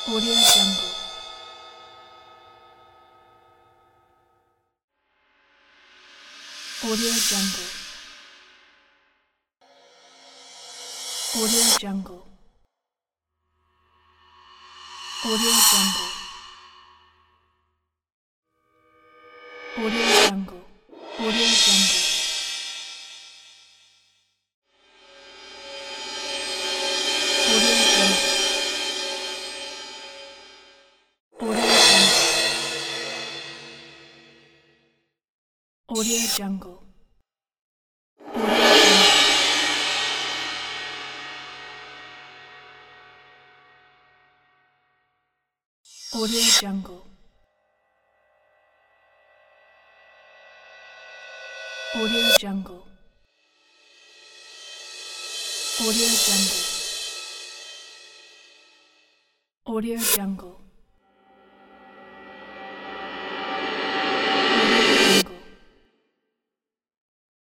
Audio Jungle. Audio Jungle. Audio Jungle. Audio Jungle. Audio Jungle. Audio Jungle. Audio Jungle. Audio Jungle. Audio Jungle. Audio Jungle. Audio Jungle.